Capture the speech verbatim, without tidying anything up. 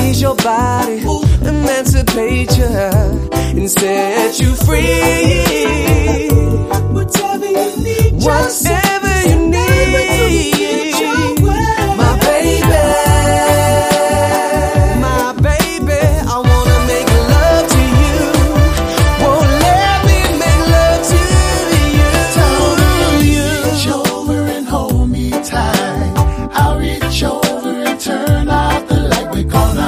squeeze your body, emancipate you, and set you free. Whatever